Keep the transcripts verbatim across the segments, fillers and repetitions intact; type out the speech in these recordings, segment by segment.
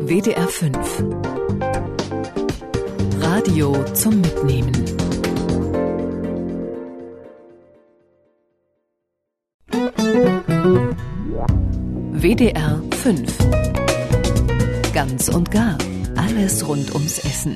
W D R fünf. Radio zum Mitnehmen. W D R fünf. Ganz und gar. Alles rund ums Essen.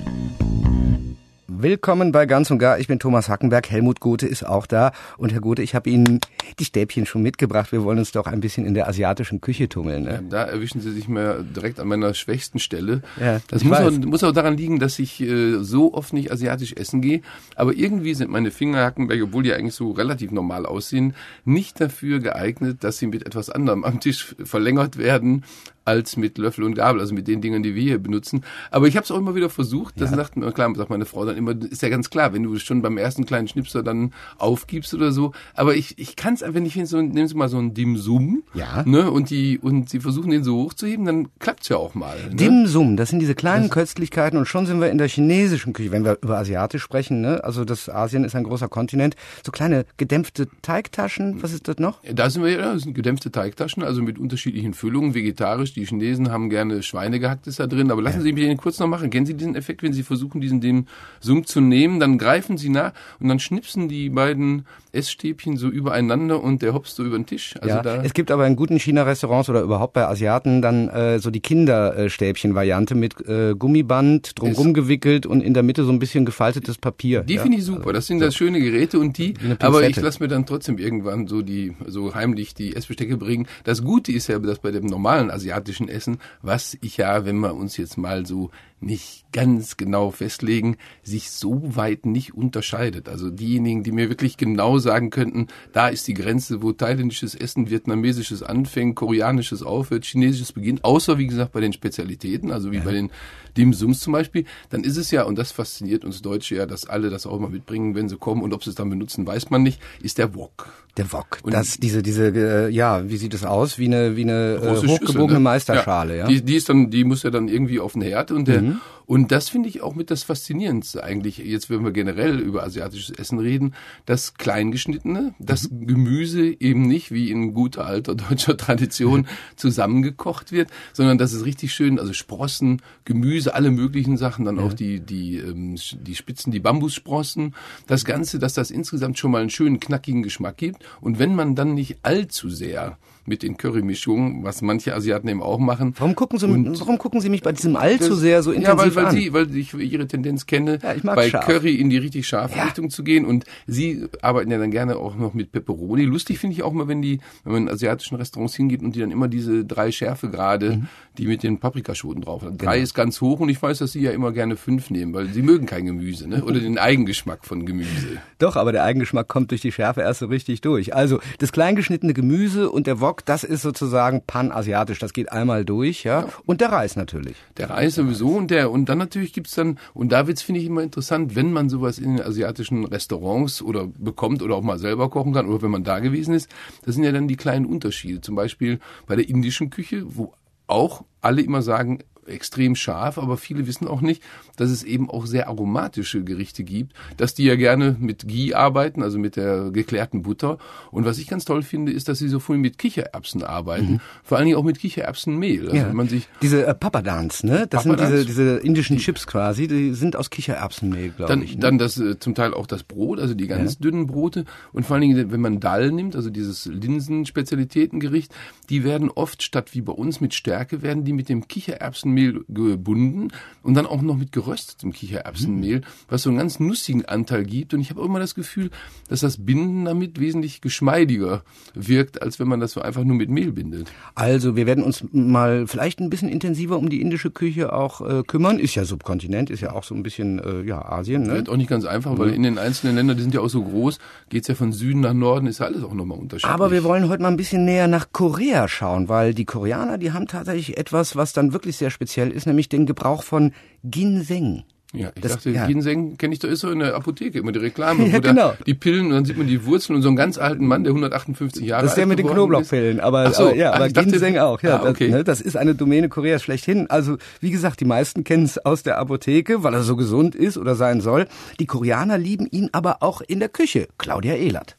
Willkommen bei Ganz und Gar. Ich bin Thomas Hackenberg. Helmut Gothe ist auch da. Und Herr Gothe, ich habe Ihnen die Stäbchen schon mitgebracht. Wir wollen uns doch ein bisschen in der asiatischen Küche tummeln. Ne? Ja, da erwischen Sie sich mal direkt an meiner schwächsten Stelle. Ja, das muss auch, muss auch daran liegen, dass ich äh, so oft nicht asiatisch essen gehe. Aber irgendwie sind meine Finger, Hackenberg, obwohl die eigentlich so relativ normal aussehen, nicht dafür geeignet, dass sie mit etwas anderem am Tisch verlängert werden als mit Löffel und Gabel, also mit den Dingen, die wir hier benutzen. Aber ich habe es auch immer wieder versucht. Das ja. sagt, klar, sagt meine Frau dann immer, ist ja ganz klar, wenn du schon beim ersten kleinen Schnipser dann aufgibst oder so. Aber ich ich kann es einfach nicht, wenn so, nehmen Sie mal so einen Dim Sum, ja. ne, und die und Sie versuchen den so hochzuheben, dann klappt's ja auch mal. Ne? Dim Sum, das sind diese kleinen das Köstlichkeiten und schon sind wir in der chinesischen Küche, wenn wir über Asiatisch sprechen, ne? Also das Asien ist ein großer Kontinent. So kleine gedämpfte Teigtaschen, was ist das noch? Da sind wir ja, das sind gedämpfte Teigtaschen, also mit unterschiedlichen Füllungen, vegetarisch. Die Chinesen haben gerne Schweinegehacktes da drin, aber lassen ja. Sie mich den kurz noch machen. Kennen Sie diesen Effekt, wenn Sie versuchen, diesen Dim Sum zu nehmen, dann greifen Sie nach und dann schnipsen die beiden Essstäbchen so übereinander und der hopst so über den Tisch. Also ja, da es gibt aber in guten China-Restaurants oder überhaupt bei Asiaten dann äh, so die Kinderstäbchen-Variante mit äh, Gummiband drumherum gewickelt und in der Mitte so ein bisschen gefaltetes Papier. Die ja? finde ich super, das sind so. das schöne Geräte und die, aber ich lasse mir dann trotzdem irgendwann so die so heimlich die Essbestecke bringen. Das Gute ist ja, dass bei dem normalen asiatischen Essen, was ich ja, wenn wir uns jetzt mal so nicht ganz genau festlegen, sich so weit nicht unterscheidet. Also diejenigen, die mir wirklich genau sagen könnten, da ist die Grenze, wo thailändisches Essen, vietnamesisches anfängt, koreanisches aufhört, chinesisches beginnt, außer wie gesagt bei den Spezialitäten, also wie ja. bei den Dim Sums zum Beispiel, dann ist es ja, und das fasziniert uns Deutsche ja, dass alle das auch mal mitbringen, wenn sie kommen, und ob sie es dann benutzen, weiß man nicht, ist der Wok. Der Wok, das, diese, diese, äh, ja, wie sieht es aus? Wie eine, wie eine äh, hochgebogene Schüssel, ne? Meisterschale, ja. ja. Die, die ist dann, die muss ja dann irgendwie auf den Herd und der, mhm. und das finde ich auch mit das Faszinierendste eigentlich, jetzt wenn wir generell über asiatisches Essen reden, das Kleingeschnittene, das mhm. Gemüse eben nicht wie in guter alter deutscher Tradition zusammengekocht wird, sondern dass es richtig schön, also Sprossen, Gemüse, alle möglichen Sachen, dann ja. auch die, die, ähm, die Spitzen, die Bambussprossen, das Ganze, dass das insgesamt schon mal einen schönen knackigen Geschmack gibt. Und wenn man dann nicht allzu sehr mit den Currymischungen, was manche Asiaten eben auch machen. Warum gucken Sie, warum gucken Sie mich bei diesem allzu das, sehr so intensiv ja, weil, weil an? Sie, weil ich Ihre Tendenz kenne, ja, ich mag bei scharf. Curry in die richtig scharfe ja. Richtung zu gehen. Und Sie arbeiten ja dann gerne auch noch mit Pepperoni. Lustig finde ich auch mal, wenn die, wenn man in asiatischen Restaurants hingeht und die dann immer diese drei Schärfegrade, mhm. die mit den Paprikaschoten drauf haben. Drei genau. ist ganz hoch und ich weiß, dass Sie ja immer gerne fünf nehmen, weil Sie mögen kein Gemüse, ne? Oder den Eigengeschmack von Gemüse. Doch, aber der Eigengeschmack kommt durch die Schärfe erst so richtig durch. Also das kleingeschnittene Gemüse und der Wok, das ist sozusagen sagen panasiatisch, das geht einmal durch, ja. ja. Und der Reis natürlich. Der Reis sowieso und der und dann natürlich gibt's dann, und da wird's, finde ich, immer interessant, wenn man sowas in den asiatischen Restaurants oder bekommt oder auch mal selber kochen kann oder wenn man da gewesen ist, das sind ja dann die kleinen Unterschiede. Zum Beispiel bei der indischen Küche, wo auch alle immer sagen, extrem scharf, aber viele wissen auch nicht, dass es eben auch sehr aromatische Gerichte gibt, dass die ja gerne mit Ghee arbeiten, also mit der geklärten Butter. Und was ich ganz toll finde, ist, dass sie so viel mit Kichererbsen arbeiten, mhm. vor allen Dingen auch mit Kichererbsenmehl. Also ja. wenn man sich diese äh, Papadans, ne? Das Papadans, sind diese, diese indischen Chips quasi, die sind aus Kichererbsenmehl, glaube ich. Ne? Dann das äh, zum Teil auch das Brot, also die ganz ja. dünnen Brote. Und vor allen Dingen, wenn man Dal nimmt, also dieses Linsenspezialitätengericht, die werden oft statt wie bei uns mit Stärke, werden die mit dem Kichererbsenmehl gebunden und dann auch noch mit geröstetem Kichererbsenmehl, mhm. was so einen ganz nussigen Anteil gibt. Und ich habe auch immer das Gefühl, dass das Binden damit wesentlich geschmeidiger wirkt, als wenn man das so einfach nur mit Mehl bindet. Also wir werden uns mal vielleicht ein bisschen intensiver um die indische Küche auch äh, kümmern. Ist ja Subkontinent, ist ja auch so ein bisschen äh, ja Asien. Ne? Wird auch nicht ganz einfach, weil in den einzelnen Ländern, die sind ja auch so groß, geht's ja von Süden nach Norden, ist ja alles auch nochmal unterschiedlich. Aber wir wollen heute mal ein bisschen näher nach Korea schauen, weil die Koreaner, die haben tatsächlich etwas, was dann wirklich sehr speziell ist, nämlich den Gebrauch von Ginseng. Ja, ich das, dachte, ja. Ginseng kenne ich, da ist so in der Apotheke immer die Reklame, ja, wo genau. da die Pillen und dann sieht man die Wurzeln und so einen ganz alten Mann, der hundertachtundfünfzig Jahre alt ist. Das ist der mit den Knoblauchpillen, aber, Ach so, aber, ja, ach, aber Ginseng dachte, auch. Ja, ah, okay. das, ne, das ist eine Domäne Koreas schlechthin. Also wie gesagt, die meisten kennen es aus der Apotheke, weil er so gesund ist oder sein soll. Die Koreaner lieben ihn aber auch in der Küche. Claudia Ehlert.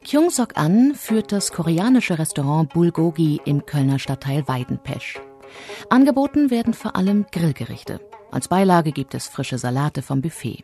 Kyung-Sok-an führt das koreanische Restaurant Bulgogi im Kölner Stadtteil Weidenpesch. Angeboten werden vor allem Grillgerichte. Als Beilage gibt es frische Salate vom Buffet.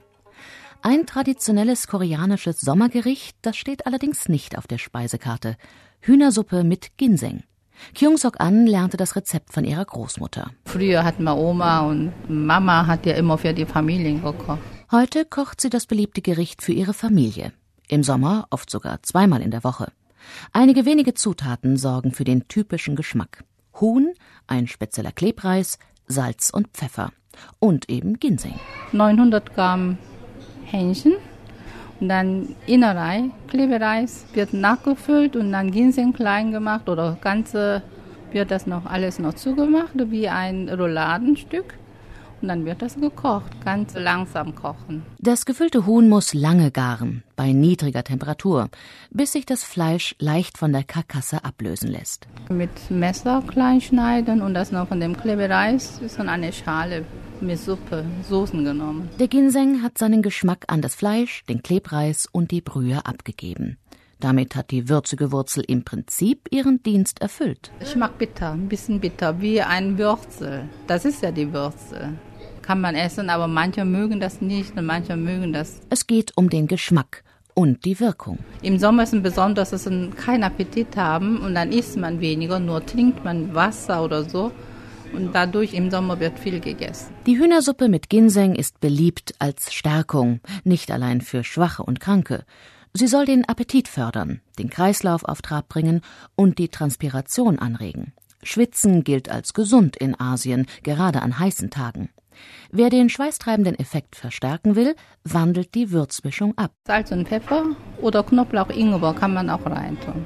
Ein traditionelles koreanisches Sommergericht, das steht allerdings nicht auf der Speisekarte. Hühnersuppe mit Ginseng. Kyung-Sok-an lernte das Rezept von ihrer Großmutter. Früher hatten wir Oma und Mama hat ja immer für die Familien gekocht. Heute kocht sie das beliebte Gericht für ihre Familie. Im Sommer oft sogar zweimal in der Woche. Einige wenige Zutaten sorgen für den typischen Geschmack. Huhn, ein spezieller Klebreis, Salz und Pfeffer. Und eben Ginseng. neunhundert Gramm Hähnchen und dann Innerei, Klebereis, wird nachgefüllt und dann Ginseng klein gemacht oder ganze wird das noch alles noch zugemacht wie ein Rouladenstück. Und dann wird das gekocht, ganz langsam kochen. Das gefüllte Huhn muss lange garen, bei niedriger Temperatur, bis sich das Fleisch leicht von der Karkasse ablösen lässt. Mit Messer klein schneiden und das noch von dem Klebereis ist dann eine Schale mit Suppe, Soßen genommen. Der Ginseng hat seinen Geschmack an das Fleisch, den Klebreis und die Brühe abgegeben. Damit hat die würzige Wurzel im Prinzip ihren Dienst erfüllt. Ich mag bitter, ein bisschen bitter, wie ein Würzel. Das ist ja die Würzel. Kann man essen, aber manche mögen das nicht und manche mögen das. Es geht um den Geschmack und die Wirkung. Im Sommer ist es besonders, dass sie keinen Appetit haben und dann isst man weniger, nur trinkt man Wasser oder so. Und dadurch im Sommer wird viel gegessen. Die Hühnersuppe mit Ginseng ist beliebt als Stärkung, nicht allein für Schwache und Kranke. Sie soll den Appetit fördern, den Kreislauf auf Trab bringen und die Transpiration anregen. Schwitzen gilt als gesund in Asien, gerade an heißen Tagen. Wer den schweißtreibenden Effekt verstärken will, wandelt die Würzmischung ab. Salz und Pfeffer oder Knoblauch, Ingwer kann man auch reintun.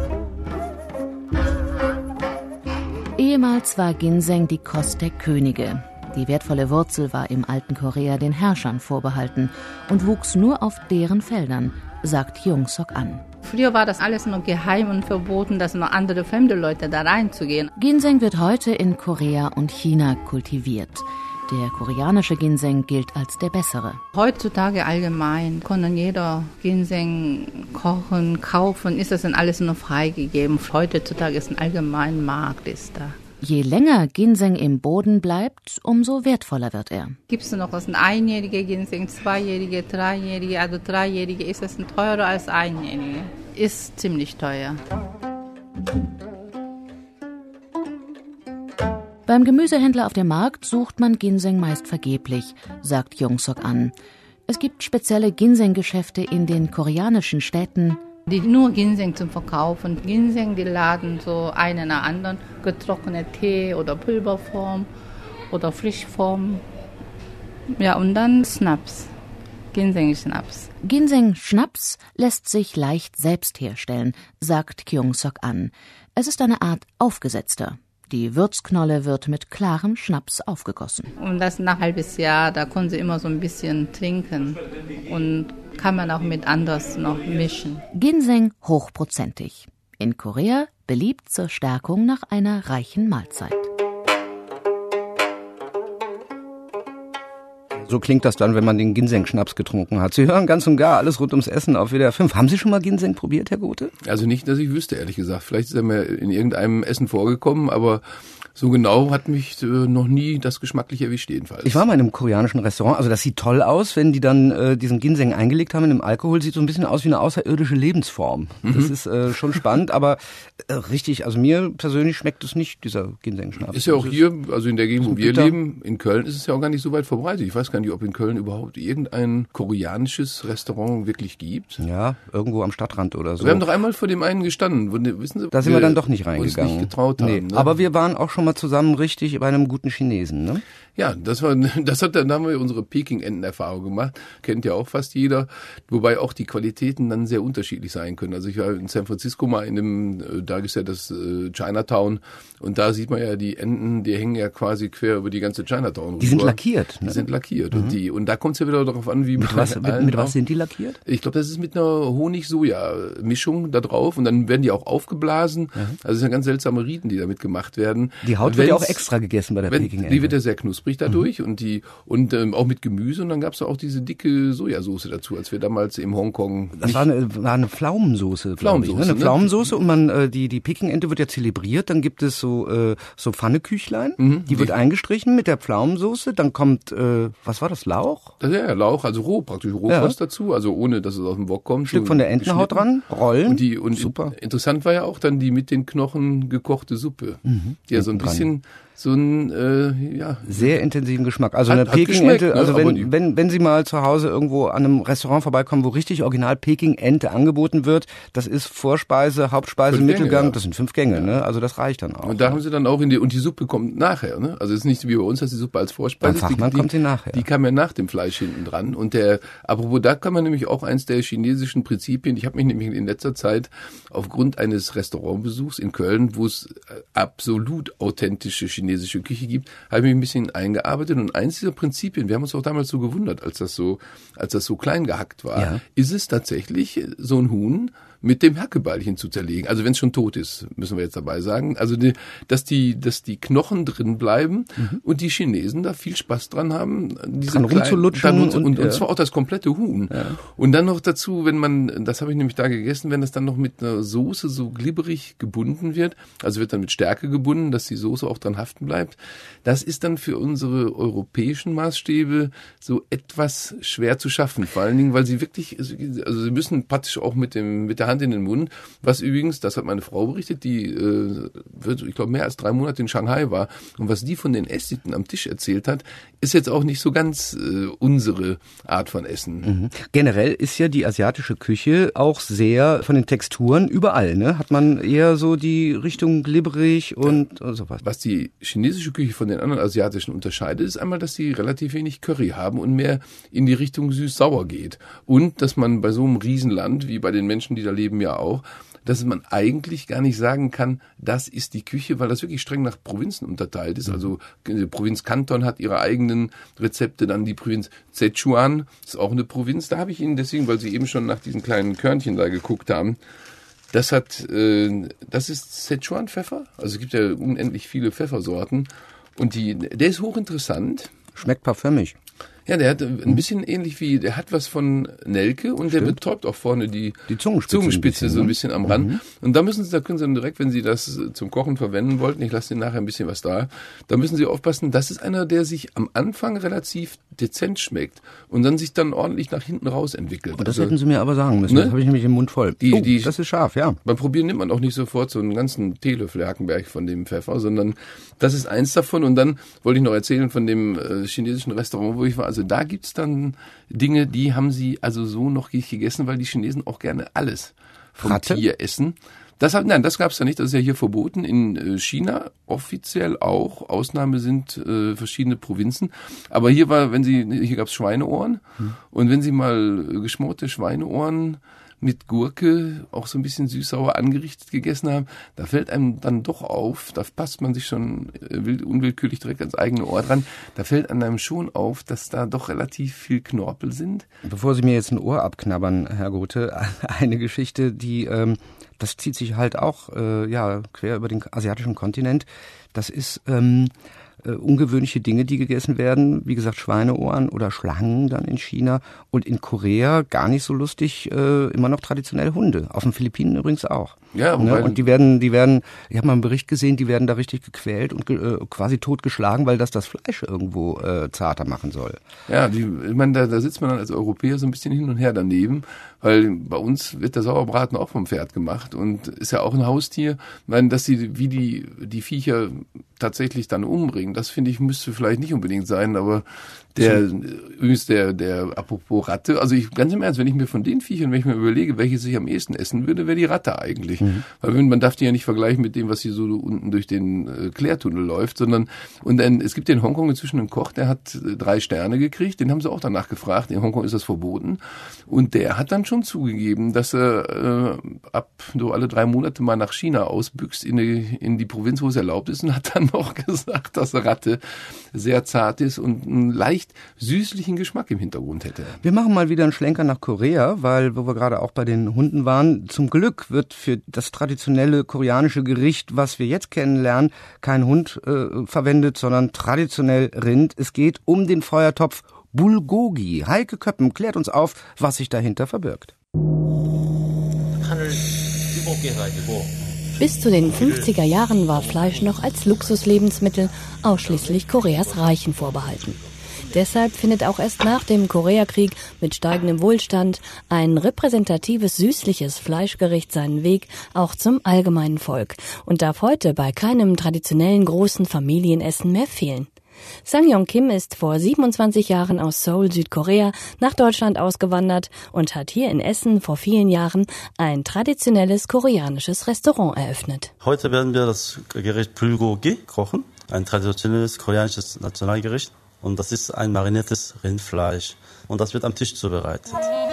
Ehemals war Ginseng die Kost der Könige. Die wertvolle Wurzel war im alten Korea den Herrschern vorbehalten und wuchs nur auf deren Feldern, sagt Kyung-Sok-an. Früher war das alles noch geheim und verboten, dass noch andere fremde Leute da reinzugehen. Ginseng wird heute in Korea und China kultiviert. Der koreanische Ginseng gilt als der bessere. Heutzutage allgemein kann jeder Ginseng kochen, kaufen, ist das dann alles nur freigegeben. Heutzutage ist ein allgemeiner Markt ist da. Je länger Ginseng im Boden bleibt, umso wertvoller wird er. Gibt es noch was, ein einjährige Ginseng, zweijährige, dreijährige, also dreijährige ist das teurer als einjährige. Ist ziemlich teuer. Beim Gemüsehändler auf dem Markt sucht man Ginseng meist vergeblich, sagt Kyung-Sok-an. Es gibt spezielle Ginseng-Geschäfte in den koreanischen Städten, die nur Ginseng zum Verkaufen. Ginseng, die laden so einen nach anderen, getrocknete Tee oder Pulverform oder Frischform. Ja, und dann Schnaps, Ginseng-Schnaps. Ginseng-Schnaps lässt sich leicht selbst herstellen, sagt Kyung-Sok-an. Es ist eine Art aufgesetzter. Die Würzknolle wird mit klarem Schnaps aufgegossen. Und das nach ein halbes Jahr, da können Sie immer so ein bisschen trinken und kann man auch mit anders noch mischen. Ginseng hochprozentig. In Korea beliebt zur Stärkung nach einer reichen Mahlzeit. So klingt das dann, wenn man den Ginseng-Schnaps getrunken hat. Sie hören ganz und gar alles rund ums Essen auf W D R fünf. Haben Sie schon mal Ginseng probiert, Herr Gothe? Also nicht, dass ich wüsste, ehrlich gesagt. Vielleicht ist er mir in irgendeinem Essen vorgekommen, aber so genau hat mich äh, noch nie das geschmacklich erwischt jedenfalls. Ich war mal in einem koreanischen Restaurant, also das sieht toll aus, wenn die dann äh, diesen Ginseng eingelegt haben in dem Alkohol, sieht so ein bisschen aus wie eine außerirdische Lebensform. Mhm. Das ist äh, schon spannend, aber äh, richtig, also mir persönlich schmeckt es nicht, dieser Ginseng-Schnaps. Ist ja auch das hier, also in der Gegend, wo wir bitter. leben, in Köln ist es ja auch gar nicht so weit verbreitet. Ich weiß gar nicht, ob in Köln überhaupt irgendein koreanisches Restaurant wirklich gibt. Ja, irgendwo am Stadtrand oder so. Wir haben doch einmal vor dem einen gestanden, wo, wissen Sie? Da sind wir dann doch nicht reingegangen. Uns nicht getraut haben. Nee, ne? Aber wir waren auch schon mal zusammen richtig bei einem guten Chinesen, ne? Ja, das war, das hat dann, da haben wir unsere Peking-Enten-Erfahrung gemacht. Kennt ja auch fast jeder. Wobei auch die Qualitäten dann sehr unterschiedlich sein können. Also ich war in San Francisco mal in dem, da ist ja das äh, Chinatown. Und da sieht man ja die Enten, die hängen ja quasi quer über die ganze Chinatown rüber. Die sind lackiert, ne? Die sind lackiert. lackiert. Mhm. Und die und da kommt es ja wieder darauf an, wie mit was, mit, mit was sind die lackiert? Ich glaube, das ist mit einer Honig-Soja-Mischung da drauf und dann werden die auch aufgeblasen. Mhm. Also es sind ganz seltsame Riten, die damit gemacht werden. Die Haut wird ja auch extra gegessen bei der Peking-Ente. Die wird ja sehr knusprig dadurch mhm. und die und ähm, auch mit Gemüse und dann gab es auch diese dicke Sojasauce dazu, als wir damals im Hongkong. Das war eine, war eine Pflaumensoße, Pflaumensoße, ich, ne? Eine Pflaumensoße und man äh, die die Peking-Ente wird ja zelebriert. Dann gibt es so äh, so Pfanneküchlein, mhm. die wird eingestrichen mit der Pflaumensoße. Dann kommt äh, was war das, Lauch? Das ist ja Lauch, also roh, praktisch Rohkost ja. dazu, also ohne dass es aus dem Wok kommt. Ein Stück so von der Entenhaut dran, rollen. Und die und super. Interessant war ja auch dann die mit den Knochen gekochte Suppe, mhm. die ja so ein bisschen dran. So ein, äh, ja. Sehr intensiven Geschmack. Also hat, eine Peking-Ente, also ne? wenn, wenn, wenn Sie mal zu Hause irgendwo an einem Restaurant vorbeikommen, wo richtig original Peking-Ente angeboten wird, das ist Vorspeise, Hauptspeise, fünf Mittelgang, Gänge, ja. das sind fünf Gänge, ja. ne? Also das reicht dann auch. Und da haben Sie dann auch in die, und die Suppe kommt nachher, ne? Also es ist nicht wie bei uns, dass die Suppe als Vorspeise ist. Beim Fachmann die, kommt sie nachher. Die kam ja nach dem Fleisch hinten dran. Und der, apropos, da kann man nämlich auch eins der chinesischen Prinzipien, ich habe mich nämlich in letzter Zeit aufgrund eines Restaurantbesuchs in Köln, wo es absolut authentische chinesische Küche gibt, habe ich mich ein bisschen eingearbeitet und eins dieser Prinzipien, wir haben uns auch damals so gewundert, als das so, als das so klein gehackt war, ja. ist es tatsächlich so ein Huhn mit dem Hackebeilchen zu zerlegen. Also wenn es schon tot ist, müssen wir jetzt dabei sagen. Also die, dass die, dass die Knochen drin bleiben mhm. und die Chinesen da viel Spaß dran haben, diese dran rumzulutschen und, und, und, ja. und zwar auch das komplette Huhn. Ja. Und dann noch dazu, wenn man, das habe ich nämlich da gegessen, wenn das dann noch mit einer Soße so glibberig gebunden wird, also wird dann mit Stärke gebunden, dass die Soße auch dran haften bleibt. Das ist dann für unsere europäischen Maßstäbe so etwas schwer zu schaffen. Vor allen Dingen, weil sie wirklich, also sie müssen praktisch auch mit dem, mit der Hand in den Mund, was übrigens, das hat meine Frau berichtet, die äh, wird, ich glaube, mehr als drei Monate in Shanghai war und was die von den Essitten am Tisch erzählt hat, ist jetzt auch nicht so ganz äh, unsere Art von Essen. Mhm. Generell ist ja die asiatische Küche auch sehr von den Texturen überall, ne? Hat man eher so die Richtung glibberig und ja. sowas. Was die chinesische Küche von den anderen asiatischen unterscheidet, ist einmal, dass sie relativ wenig Curry haben und mehr in die Richtung süß-sauer geht. Und dass man bei so einem Riesenland, wie bei den Menschen, die da leben ja auch, dass man eigentlich gar nicht sagen kann, das ist die Küche, weil das wirklich streng nach Provinzen unterteilt ist. Also die Provinz Kanton hat ihre eigenen Rezepte, dann die Provinz Sichuan ist auch eine Provinz. Da habe ich Ihnen deswegen, weil Sie eben schon nach diesen kleinen Körnchen da geguckt haben, das hat, äh, das ist Sichuan-Pfeffer. Also es gibt ja unendlich viele Pfeffersorten und die, der ist hochinteressant. Schmeckt parfümig. Ja, der hat ein bisschen ähnlich wie, der hat was von Nelke und Stimmt. der betäubt auch vorne die, die Zungenspitze, Zungenspitze ein bisschen, so ein bisschen am Rand. Mhm. Und da müssen Sie, da können Sie dann direkt, wenn Sie das zum Kochen verwenden wollten, ich lasse Ihnen nachher ein bisschen was da, da müssen Sie aufpassen, das ist einer, der sich am Anfang relativ dezent schmeckt und dann sich dann ordentlich nach hinten raus entwickelt. Und das also, hätten Sie mir aber sagen müssen, ne? Das habe ich nämlich im Mund voll. Die, oh, die, das ist scharf, ja. Beim Probieren nimmt man auch nicht sofort so einen ganzen Teelöffel Hackenberg von dem Pfeffer, sondern das ist eins davon. Und dann wollte ich noch erzählen von dem äh, chinesischen Restaurant, wo ich war. Also da gibt's dann Dinge, die haben sie also so noch nicht gegessen, weil die Chinesen auch gerne alles vom Ratte? Tier essen. Das hat, nein, das gab's da nicht. Das ist ja hier verboten. In China offiziell auch. Ausnahme sind äh, verschiedene Provinzen. Aber hier war, wenn Sie, hier gab's Schweineohren. Hm. Und wenn Sie mal geschmorte Schweineohren mit Gurke auch so ein bisschen süß-sauer angerichtet gegessen haben, da fällt einem dann doch auf, da passt man sich schon wild, unwillkürlich direkt ans eigene Ohr dran, da fällt einem schon auf, dass da doch relativ viel Knorpel sind. Bevor Sie mir jetzt ein Ohr abknabbern, Herr Gothe, eine Geschichte, die, ähm, das zieht sich halt auch äh, ja quer über den asiatischen Kontinent. Das ist ähm, äh, ungewöhnliche Dinge, die gegessen werden. Wie gesagt, Schweineohren oder Schlangen dann in China. Und in Korea gar nicht so lustig, äh, immer noch traditionell Hunde. Auf den Philippinen übrigens auch. Ja, ne? Und die werden, die werden, ich habe mal einen Bericht gesehen, die werden da richtig gequält und ge, äh, quasi totgeschlagen, weil das das Fleisch irgendwo äh, zarter machen soll. Ja, die, ich meine, da, da sitzt man dann als Europäer so ein bisschen hin und her daneben, weil bei uns wird der Sauerbraten auch vom Pferd gemacht und ist ja auch ein Haustier. Ich meine, dass sie, wie die, die Viecher tatsächlich dann umbringen, das finde ich, müsste vielleicht nicht unbedingt sein, aber der, übrigens der, der, apropos Ratte, also ich, ganz im Ernst, wenn ich mir von den Viechern, wenn ich mir überlege, welche sich am ehesten essen würde, wäre die Ratte eigentlich. Mhm. Weil man darf die ja nicht vergleichen mit dem, was hier so unten durch den äh, Klärtunnel läuft, sondern, und dann, es gibt in Hongkong inzwischen einen Koch, der hat äh, drei Sterne gekriegt, den haben sie auch danach gefragt, in Hongkong ist das verboten, und der hat dann schon zugegeben, dass er äh, ab so alle drei Monate mal nach China ausbüchst, in die, in die Provinz, wo es erlaubt ist, und hat dann noch gesagt, dass Ratte sehr zart ist und einen leicht süßlichen Geschmack im Hintergrund hätte. Wir machen mal wieder einen Schlenker nach Korea, weil, wo wir gerade auch bei den Hunden waren, zum Glück wird für das traditionelle koreanische Gericht, was wir jetzt kennenlernen, kein Hund äh, verwendet, sondern traditionell Rind. Es geht um den Feuertopf Bulgogi. Heike Köppen klärt uns auf, was sich dahinter verbirgt. Bis zu den fünfziger Jahren war Fleisch noch als Luxuslebensmittel ausschließlich Koreas Reichen vorbehalten. Deshalb findet auch erst nach dem Koreakrieg mit steigendem Wohlstand ein repräsentatives süßliches Fleischgericht seinen Weg auch zum allgemeinen Volk und darf heute bei keinem traditionellen großen Familienessen mehr fehlen. Sang-Yong Kim ist vor siebenundzwanzig Jahren aus Seoul, Südkorea, nach Deutschland ausgewandert und hat hier in Essen vor vielen Jahren ein traditionelles koreanisches Restaurant eröffnet. Heute werden wir das Gericht Bulgogi kochen, ein traditionelles koreanisches Nationalgericht. Und das ist ein mariniertes Rindfleisch. Und das wird am Tisch zubereitet.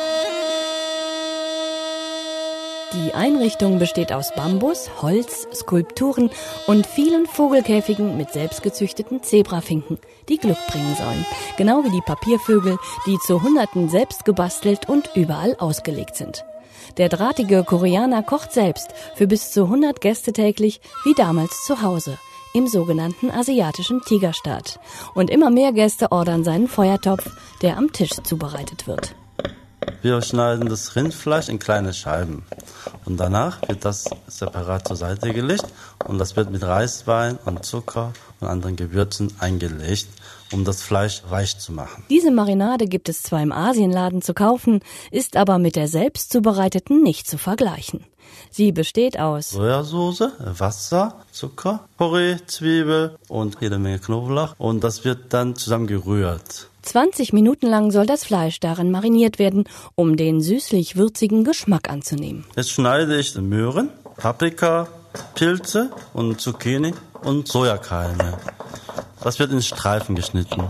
Die Einrichtung besteht aus Bambus, Holz, Skulpturen und vielen Vogelkäfigen mit selbstgezüchteten Zebrafinken, die Glück bringen sollen. Genau wie die Papiervögel, die zu Hunderten selbst gebastelt und überall ausgelegt sind. Der drahtige Koreaner kocht selbst für bis zu hundert Gäste täglich, wie damals zu Hause, im sogenannten asiatischen Tigerstaat. Und immer mehr Gäste ordern seinen Feuertopf, der am Tisch zubereitet wird. Wir schneiden das Rindfleisch in kleine Scheiben und danach wird das separat zur Seite gelegt und das wird mit Reiswein und Zucker und anderen Gewürzen eingelegt, um das Fleisch weich zu machen. Diese Marinade gibt es zwar im Asienladen zu kaufen, ist aber mit der selbst zubereiteten nicht zu vergleichen. Sie besteht aus Sojasauce, Wasser, Zucker, Porree, Zwiebel und jede Menge Knoblauch und das wird dann zusammen gerührt. zwanzig Minuten lang soll das Fleisch darin mariniert werden, um den süßlich-würzigen Geschmack anzunehmen. Jetzt schneide ich Möhren, Paprika, Pilze und Zucchini und Sojakeime. Das wird in Streifen geschnitten.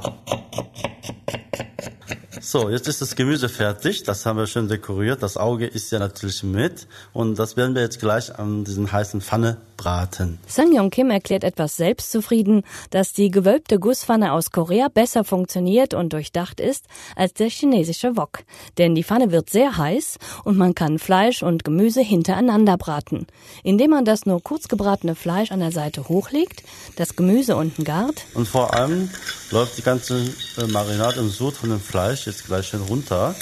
So, jetzt ist das Gemüse fertig. Das haben wir schön dekoriert. Das Auge ist ja natürlich mit. Und das werden wir jetzt gleich an diesen heißen Pfanne braten. Sang-Yong Kim erklärt etwas selbstzufrieden, dass die gewölbte Gusspfanne aus Korea besser funktioniert und durchdacht ist als der chinesische Wok. Denn die Pfanne wird sehr heiß und man kann Fleisch und Gemüse hintereinander braten. Indem man das nur kurz gebratene Fleisch an der Seite hochlegt, das Gemüse unten gart. Und vor allem läuft die ganze Marinade im Sud von dem Fleisch jetzt gleich schön runter.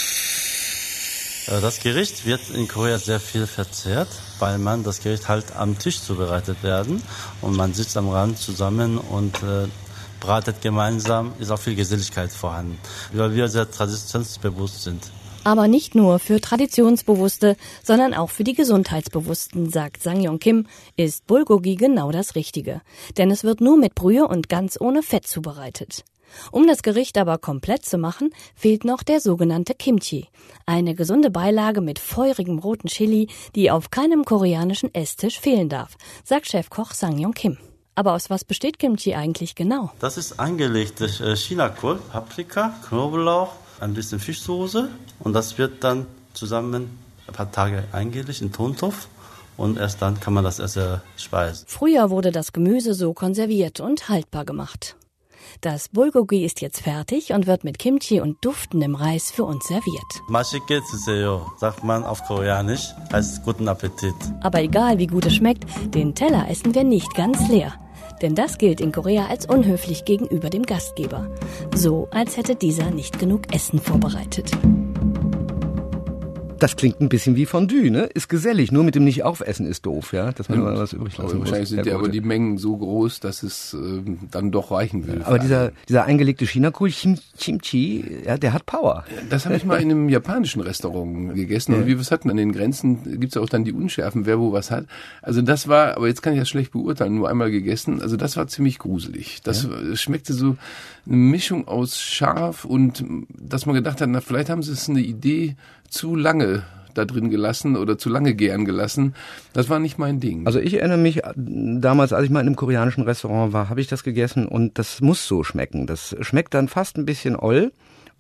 Das Gericht wird in Korea sehr viel verzehrt, weil man das Gericht halt am Tisch zubereitet werden und man sitzt am Rand zusammen und äh, bratet gemeinsam, ist auch viel Geselligkeit vorhanden, weil wir sehr traditionsbewusst sind. Aber nicht nur für Traditionsbewusste, sondern auch für die Gesundheitsbewussten, sagt Sang-Yong Kim, ist Bulgogi genau das Richtige. Denn es wird nur mit Brühe und ganz ohne Fett zubereitet. Um das Gericht aber komplett zu machen, fehlt noch der sogenannte Kimchi. Eine gesunde Beilage mit feurigem roten Chili, die auf keinem koreanischen Esstisch fehlen darf, sagt Chefkoch Sang-Yong Kim. Aber aus was besteht Kimchi eigentlich genau? Das ist eingelegte Chinakohl, Paprika, Knoblauch, ein bisschen Fischsoße und das wird dann zusammen ein paar Tage eingelegt in Tontopf. Und erst dann kann man das erst speisen. Früher wurde das Gemüse so konserviert und haltbar gemacht. Das Bulgogi ist jetzt fertig und wird mit Kimchi und duftendem Reis für uns serviert. 맛있게 드세요, sagt man auf Koreanisch, heißt guten Appetit. Aber egal wie gut es schmeckt, den Teller essen wir nicht ganz leer. Denn das gilt in Korea als unhöflich gegenüber dem Gastgeber. So, als hätte dieser nicht genug Essen vorbereitet. Das klingt ein bisschen wie Fondue, ne? Ist gesellig, nur mit dem Nicht-Aufessen ist doof, ja? Dass man immer was übrig lassen muss. Wahrscheinlich sind ja aber die Mengen so groß, dass es äh, dann doch reichen will. Aber dieser, dieser eingelegte Chinakohl, Chim, Kimchi, ja, der hat Power. Das habe ich mal in einem japanischen Restaurant gegessen. Ja. Und wie was hat man? An den Grenzen gibt's ja auch dann die Unschärfen, wer wo was hat. Also das war, aber jetzt kann ich das schlecht beurteilen, nur einmal gegessen. Also das war ziemlich gruselig. Das ja. schmeckte so eine Mischung aus scharf und dass man gedacht hat, na vielleicht haben sie es eine Idee zu lange da drin gelassen oder zu lange gären gelassen. Das war nicht mein Ding. Also ich erinnere mich, damals, als ich mal in einem koreanischen Restaurant war, habe ich das gegessen und das muss so schmecken. Das schmeckt dann fast ein bisschen oll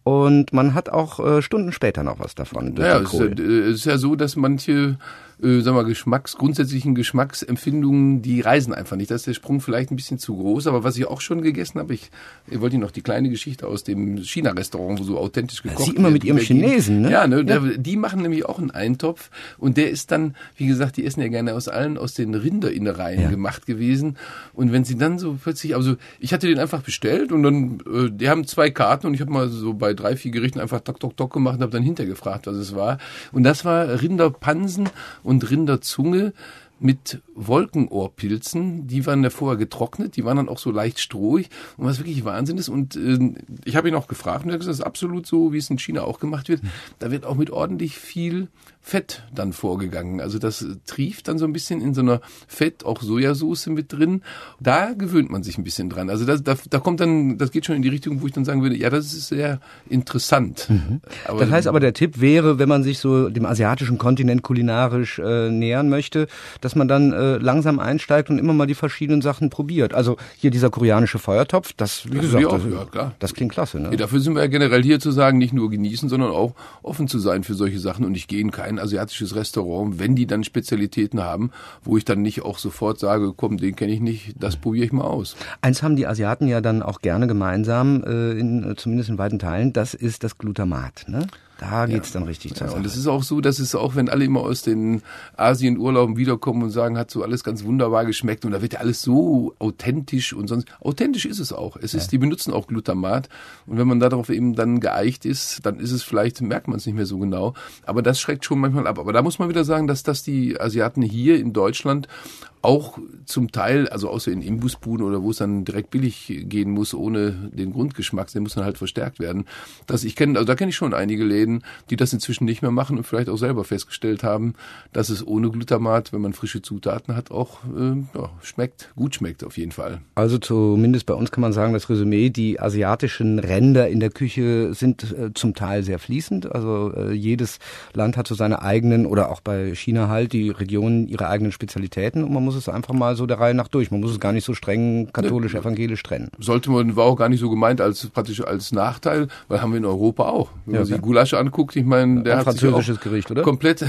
Und man hat auch äh, Stunden später noch was davon. Ja, es ist ja, es ist ja so, dass manche äh, sagen wir, Geschmacks, grundsätzlichen Geschmacksempfindungen, die reisen einfach nicht. Da ist der Sprung vielleicht ein bisschen zu groß. Aber was ich auch schon gegessen habe, ich, ich wollte Ihnen noch die kleine Geschichte aus dem China-Restaurant, wo so authentisch gekocht wird. Sie immer mit Ihrem Chinesen, ne? Ja, ne, ja. Der, die machen nämlich auch einen Eintopf. Und der ist dann, wie gesagt, die essen ja gerne aus allen, aus den Rinderinnereien ja. gemacht gewesen. Und wenn sie dann so plötzlich, also ich hatte den einfach bestellt und dann, äh, die haben zwei Karten und ich habe mal so bei drei, vier Gerichten einfach tok, tok, tok gemacht und habe dann hintergefragt, was es war. Und das war Rinderpansen und Rinderzunge mit Wolkenohrpilzen, die waren ja vorher getrocknet, die waren dann auch so leicht strohig und was wirklich Wahnsinn ist. Und äh, ich habe ihn auch gefragt und er hat gesagt, das ist absolut so, wie es in China auch gemacht wird. Da wird auch mit ordentlich viel Fett dann vorgegangen. Also das trieft dann so ein bisschen in so einer Fett, auch Sojasauce mit drin. Da gewöhnt man sich ein bisschen dran. Also das, da, da kommt dann, das geht schon in die Richtung, wo ich dann sagen würde, ja, das ist sehr interessant. Mhm. Aber, das heißt aber, der Tipp wäre, wenn man sich so dem asiatischen Kontinent kulinarisch äh, nähern möchte, dass man dann äh, langsam einsteigt und immer mal die verschiedenen Sachen probiert. Also hier dieser koreanische Feuertopf, das, wie das gesagt, auch, das, ja, klar. das klingt klasse. Ne? Ja, dafür sind wir ja generell hier zu sagen, nicht nur genießen, sondern auch offen zu sein für solche Sachen. Und ich gehe in kein asiatisches Restaurant, wenn die dann Spezialitäten haben, wo ich dann nicht auch sofort sage, komm, den kenne ich nicht, das probiere ich mal aus. Eins haben die Asiaten ja dann auch gerne gemeinsam, äh, in, zumindest in weiten Teilen, das ist das Glutamat, ne? Da geht's ja. dann richtig zur ja, Sache. Und es ist auch so, dass es auch, wenn alle immer aus den Asienurlauben wiederkommen und sagen, hat so alles ganz wunderbar geschmeckt und da wird ja alles so authentisch und sonst. Authentisch ist es auch. Es ist, ja. die benutzen auch Glutamat und wenn man darauf eben dann geeicht ist, dann ist es vielleicht, merkt man es nicht mehr so genau. Aber das schreckt schon manchmal ab. Aber da muss man wieder sagen, dass das die Asiaten hier in Deutschland auch zum Teil, also außer in Imbusbuden oder wo es dann direkt billig gehen muss, ohne den Grundgeschmack, der muss dann halt verstärkt werden. Dass ich kenne, also da kenne ich schon einige Läden, die das inzwischen nicht mehr machen und vielleicht auch selber festgestellt haben, dass es ohne Glutamat, wenn man frische Zutaten hat, auch äh, ja, schmeckt, gut schmeckt auf jeden Fall. Also zumindest bei uns kann man sagen, das Resümee, die asiatischen Ränder in der Küche sind äh, zum Teil sehr fließend. Also äh, jedes Land hat so seine eigenen, oder auch bei China halt, die Regionen ihre eigenen Spezialitäten und man muss es einfach mal so der Reihe nach durch. Man muss es gar nicht so streng katholisch-evangelisch trennen. Sollte man, war auch gar nicht so gemeint als praktisch als Nachteil, weil haben wir in Europa auch. Wenn ja, man sich Gulasch anguckt, ich meine, der hat französisches Gericht, oder? Komplett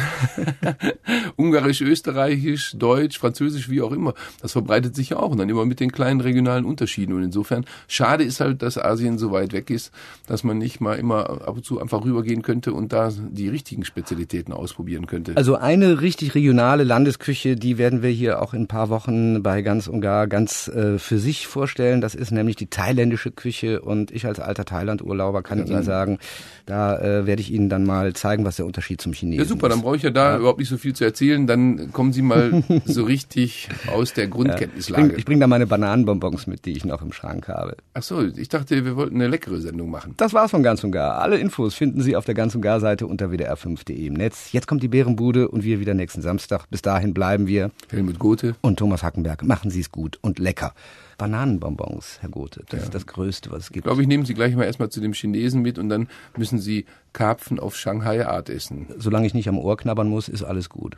ungarisch, österreichisch, deutsch, französisch, wie auch immer. Das verbreitet sich ja auch und dann immer mit den kleinen regionalen Unterschieden. Und insofern, schade ist halt, dass Asien so weit weg ist, dass man nicht mal immer ab und zu einfach rübergehen könnte und da die richtigen Spezialitäten ausprobieren könnte. Also eine richtig regionale Landesküche, die werden wir hier auch in ein paar Wochen bei Ganz und Gar ganz äh, für sich vorstellen. Das ist nämlich die thailändische Küche und ich als alter Thailand-Urlauber kann ja, Ihnen sagen, da äh, werde ich Ihnen dann mal zeigen, was der Unterschied zum Chinesen ist. Ja super, dann brauche ich ja da ja. überhaupt nicht so viel zu erzählen. Dann kommen Sie mal so richtig aus der Grundkenntnislage. Ja, ich bringe bring da meine Bananenbonbons mit, die ich noch im Schrank habe. Ach so, ich dachte, wir wollten eine leckere Sendung machen. Das war's von Ganz und Gar. Alle Infos finden Sie auf der Ganz und Gar Seite unter w d r fünf punkt d e im Netz. Jetzt kommt die Bärenbude und wir wieder nächsten Samstag. Bis dahin bleiben wir Helmut Gothe und Thomas Hackenberg. Machen Sie es gut und lecker. Bananenbonbons, Herr Gothe, das ja. ist das Größte, was es gibt. Ich glaube, ich nehme Sie gleich mal erstmal zu dem Chinesen mit und dann müssen Sie Karpfen auf Shanghai-Art essen. Solange ich nicht am Ohr knabbern muss, ist alles gut.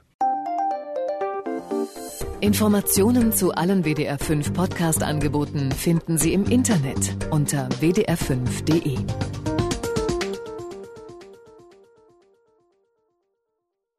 Informationen zu allen W D R fünf Podcast-Angeboten finden Sie im Internet unter w d r fünf punkt d e.